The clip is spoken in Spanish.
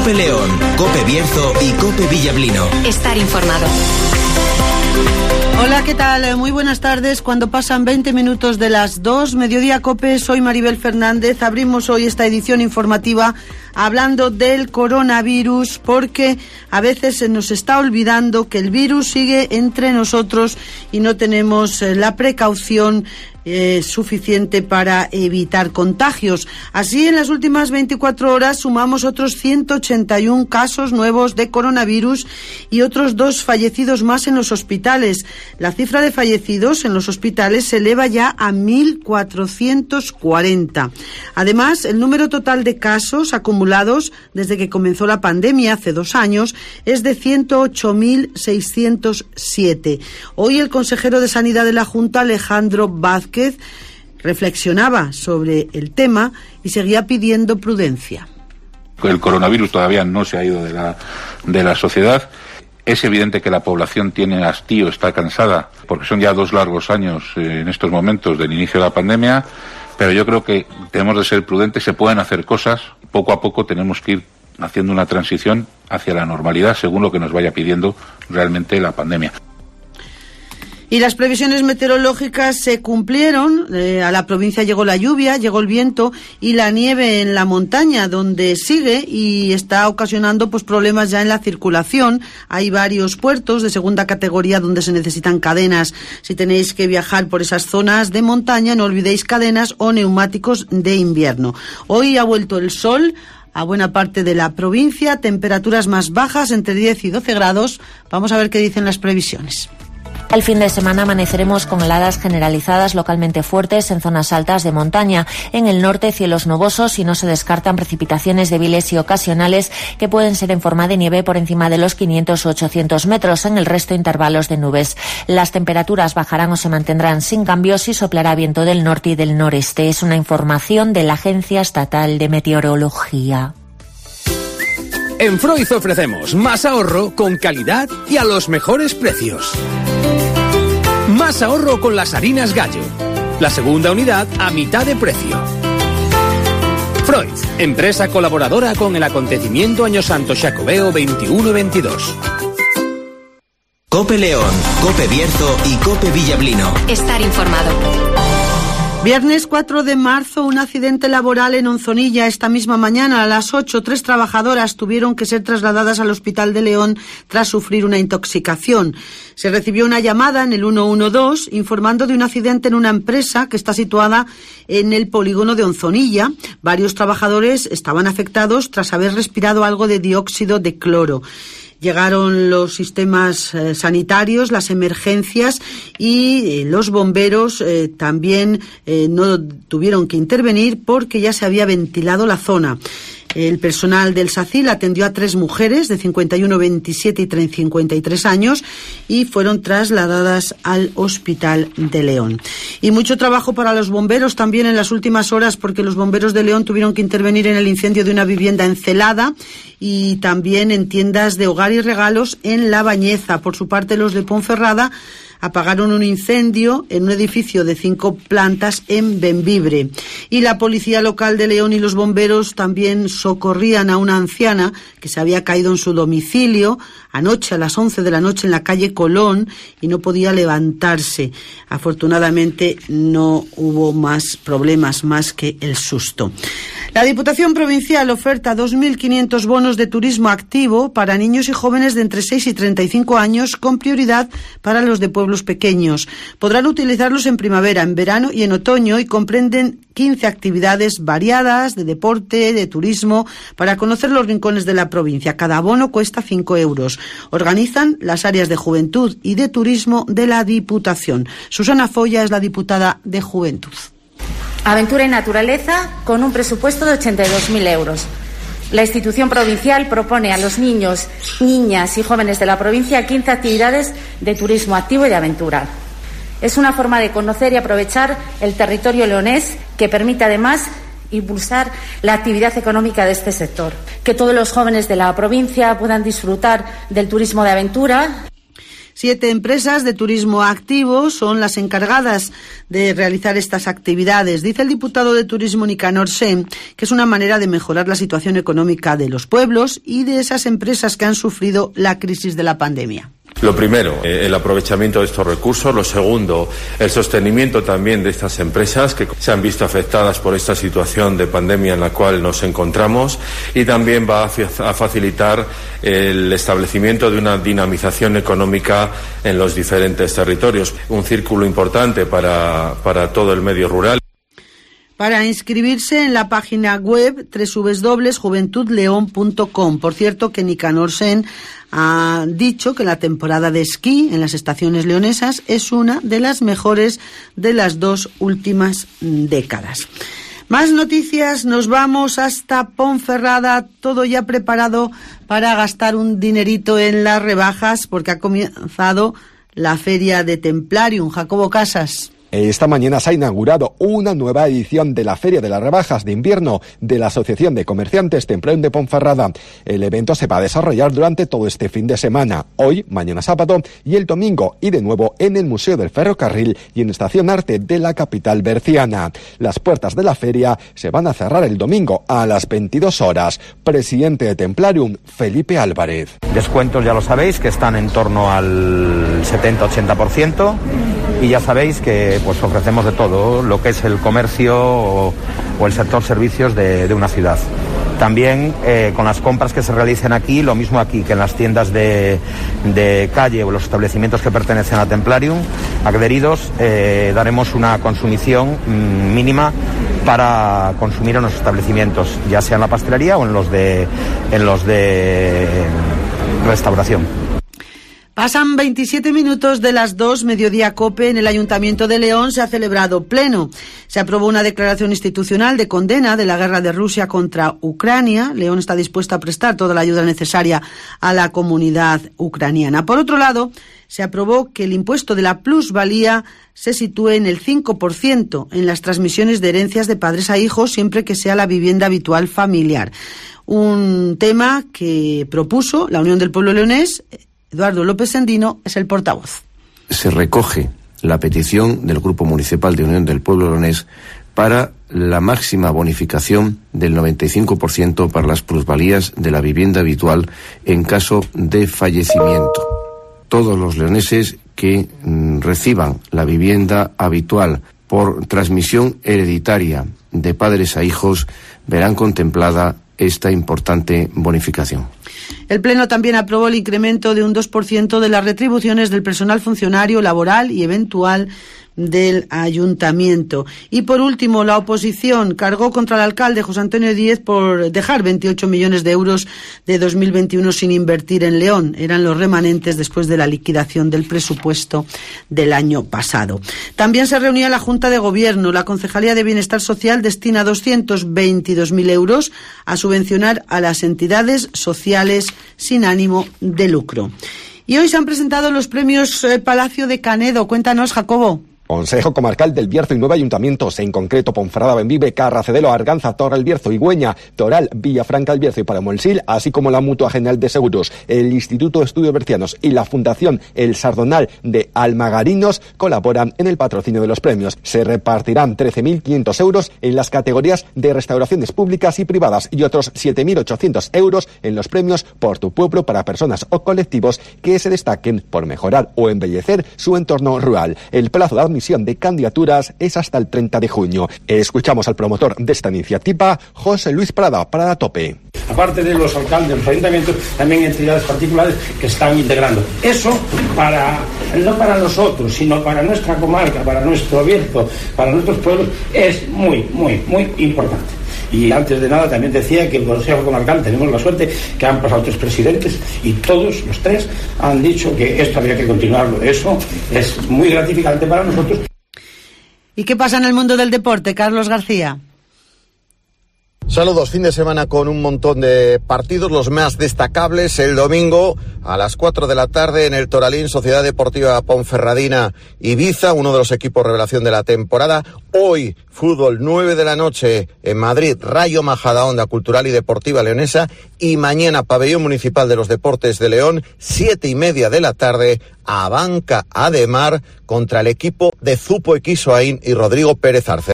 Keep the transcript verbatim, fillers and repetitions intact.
COPE León, COPE Bierzo y COPE Villablino. Estar informado. Hola, ¿qué tal? Muy buenas tardes. Cuando pasan veinte minutos de las dos, Mediodía COPE, soy Maribel Fernández. Abrimos hoy esta edición informativa hablando del coronavirus, porque a veces se nos está olvidando que el virus sigue entre nosotros y no tenemos la precaución Eh, suficiente para evitar contagios. Así, en las últimas veinticuatro horas sumamos otros ciento ochenta y uno casos nuevos de coronavirus y otros dos fallecidos más en los hospitales. La cifra de fallecidos en los hospitales se eleva ya a mil cuatrocientos cuarenta. Además, el número total de casos acumulados desde que comenzó la pandemia hace dos años es de ciento ocho mil seiscientos siete. Hoy el consejero de Sanidad de la Junta, Alejandro Vázquez, reflexionaba sobre el tema y seguía pidiendo prudencia. El coronavirus todavía no se ha ido de la, de la sociedad. Es evidente que la población tiene hastío, está cansada, porque son ya dos largos años eh, en estos momentos del inicio de la pandemia, pero yo creo que tenemos de ser prudentes, se pueden hacer cosas, poco a poco tenemos que ir haciendo una transición hacia la normalidad según lo que nos vaya pidiendo realmente la pandemia. Y las previsiones meteorológicas se cumplieron. Eh, a la provincia llegó la lluvia, llegó el viento y la nieve en la montaña, donde sigue y está ocasionando pues problemas ya en la circulación. Hay varios puertos de segunda categoría donde se necesitan cadenas. Si tenéis que viajar por esas zonas de montaña, no olvidéis cadenas o neumáticos de invierno. Hoy ha vuelto el sol a buena parte de la provincia, temperaturas más bajas, entre diez y doce grados. Vamos a ver qué dicen las previsiones. El fin de semana amaneceremos con heladas generalizadas localmente fuertes en zonas altas de montaña. En el norte, cielos nubosos y no se descartan precipitaciones débiles y ocasionales que pueden ser en forma de nieve por encima de los quinientos u ochocientos metros. En el resto, intervalos de nubes. Las temperaturas bajarán o se mantendrán sin cambios y soplará viento del norte y del noreste. Es una información de la Agencia Estatal de Meteorología. En Freud ofrecemos más ahorro con calidad y a los mejores precios. Más ahorro con las harinas Gallo. La segunda unidad a mitad de precio. Freud, empresa colaboradora con el acontecimiento Año Santo Xacobeo veintiuno veintidós. COPE León, COPE Bierzo y COPE Villablino. Estar informado. Viernes cuatro de marzo, un accidente laboral en Onzonilla. Esta misma mañana, a las ocho, tres trabajadoras tuvieron que ser trasladadas al Hospital de León tras sufrir una intoxicación. Se recibió una llamada en el uno uno dos informando de un accidente en una empresa que está situada en el polígono de Onzonilla. Varios trabajadores estaban afectados tras haber respirado algo de dióxido de cloro. Llegaron los sistemas eh, sanitarios, las emergencias y eh, los bomberos eh, también eh, no tuvieron que intervenir porque ya se había ventilado la zona. El personal del SACIL atendió a tres mujeres de cincuenta y uno, veintisiete y cincuenta y tres años y fueron trasladadas al Hospital de León. Y mucho trabajo para los bomberos también en las últimas horas, porque los bomberos de León tuvieron que intervenir en el incendio de una vivienda en Celada y también en tiendas de hogar y regalos en La Bañeza. Por su parte, los de Ponferrada apagaron un incendio en un edificio de cinco plantas en Bembibre. Y la policía local de León y los bomberos también socorrían a una anciana que se había caído en su domicilio anoche a las once de la noche en la calle Colón y no podía levantarse. Afortunadamente no hubo más problemas más que el susto. La Diputación Provincial oferta dos mil quinientos bonos de turismo activo para niños y jóvenes de entre seis y treinta y cinco años, con prioridad para los de pueblos pequeños. Podrán utilizarlos en primavera, en verano y en otoño y comprenden quince actividades variadas de deporte, de turismo, para conocer los rincones de la provincia. Cada bono cuesta cinco euros. Organizan las áreas de juventud y de turismo de la Diputación. Susana Folla es la diputada de Juventud. Aventura y naturaleza con un presupuesto de ochenta y dos mil euros. La institución provincial propone a los niños, niñas y jóvenes de la provincia quince actividades de turismo activo y de aventura. Es una forma de conocer y aprovechar el territorio leonés que permite además impulsar la actividad económica de este sector. Que todos los jóvenes de la provincia puedan disfrutar del turismo de aventura. Siete empresas de turismo activo son las encargadas de realizar estas actividades. Dice el diputado de Turismo Nicanor Sen que es una manera de mejorar la situación económica de los pueblos y de esas empresas que han sufrido la crisis de la pandemia. Lo primero, eh, el aprovechamiento de estos recursos. Lo segundo, el sostenimiento también de estas empresas que se han visto afectadas por esta situación de pandemia en la cual nos encontramos, y también va a facilitar el establecimiento de una dinamización económica en los diferentes territorios. Un círculo importante para, para todo el medio rural. Para inscribirse en la página web doble u doble u doble u punto juventud león punto com. Por cierto, que Nicanor Sen ha dicho que la temporada de esquí en las estaciones leonesas es una de las mejores de las dos últimas décadas. Más noticias, nos vamos hasta Ponferrada, todo ya preparado para gastar un dinerito en las rebajas, porque ha comenzado la feria de Templarium. Jacobo Casas. Esta mañana se ha inaugurado una nueva edición de la Feria de las Rebajas de Invierno de la Asociación de Comerciantes Templarium de Ponferrada. El evento se va a desarrollar durante todo este fin de semana, hoy, mañana sábado y el domingo, y de nuevo en el Museo del Ferrocarril y en Estación Arte de la capital berciana. Las puertas de la feria se van a cerrar el domingo a las veintidós horas. Presidente de Templarium, Felipe Álvarez. Descuentos, ya lo sabéis, que están en torno al setenta a ochenta por ciento. Y ya sabéis que pues ofrecemos de todo, lo que es el comercio o, o el sector servicios de, de una ciudad. También eh, con las compras que se realicen aquí, lo mismo aquí que en las tiendas de, de calle o los establecimientos que pertenecen a Templarium, adheridos, eh, daremos una consumición mmm, mínima para consumir en los establecimientos, ya sea en la pastelería o en los de, en los de restauración. Pasan veintisiete minutos de las dos, mediodía COPE. En el Ayuntamiento de León se ha celebrado pleno. Se aprobó una declaración institucional de condena de la guerra de Rusia contra Ucrania. León está dispuesta a prestar toda la ayuda necesaria a la comunidad ucraniana. Por otro lado, se aprobó que el impuesto de la plusvalía se sitúe en el cinco por ciento en las transmisiones de herencias de padres a hijos, siempre que sea la vivienda habitual familiar. Un tema que propuso la Unión del Pueblo Leonés. Eduardo López Sendino es el portavoz. Se recoge la petición del Grupo Municipal de Unión del Pueblo Leonés para la máxima bonificación del noventa y cinco por ciento para las plusvalías de la vivienda habitual en caso de fallecimiento. Todos los leoneses que mm, reciban la vivienda habitual por transmisión hereditaria de padres a hijos verán contemplada esta importante bonificación. El Pleno también aprobó el incremento de un dos por ciento de las retribuciones del personal funcionario, laboral y eventual del Ayuntamiento. Y por último, la oposición cargó contra el alcalde José Antonio Díez por dejar veintiocho millones de euros de dos mil veintiuno sin invertir en León. Eran los remanentes después de la liquidación del presupuesto del año pasado. También se reunía la Junta de Gobierno. La Concejalía de Bienestar Social destina doscientos veintidós mil euros a subvencionar a las entidades sociales sin ánimo de lucro. Y hoy se han presentado los premios eh, Palacio de Canedo. Cuéntanos, Jacobo. Consejo Comarcal del Bierzo y nueve ayuntamientos, en concreto Ponferrada, Benvive, Carracedelo, Arganza, Torre el Bierzo, Igüeña, Toral, Villafranca el Bierzo y Paramuelsil, así como la Mutua General de Seguros, el Instituto de Estudios Bercianos y la Fundación El Sardonal de Almagarinos colaboran en el patrocinio de los premios. Se repartirán trece mil quinientos euros en las categorías de restauraciones públicas y privadas y otros siete mil ochocientos euros en los premios Por tu Pueblo para personas o colectivos que se destaquen por mejorar o embellecer su entorno rural. El plazo de admisión de candidaturas es hasta el treinta de junio. Escuchamos al promotor de esta iniciativa, José Luis Prada, para la Tope. Aparte de los alcaldes, los ayuntamientos, también entidades particulares que están integrando. Eso para, no para nosotros, sino para nuestra comarca, para nuestro Bierzo, para nuestros pueblos, es muy, muy, muy importante. Y antes de nada también decía que el Consejo Comarcal tenemos la suerte que han pasado tres presidentes y todos los tres han dicho que esto había que continuarlo. Eso es muy gratificante para nosotros. ¿Y qué pasa en el mundo del deporte, Carlos García? Saludos, fin de semana con un montón de partidos, los más destacables el domingo a las cuatro de la tarde en el Toralín, Sociedad Deportiva Ponferradina Ibiza, uno de los equipos revelación de la temporada. Hoy, fútbol, nueve de la noche en Madrid, Rayo Majadahonda, Cultural y Deportiva Leonesa. Y mañana, Pabellón Municipal de los Deportes de León, siete y media de la tarde, Abanca Ademar contra el equipo de Zupo Equisoain y Rodrigo Pérez Arce.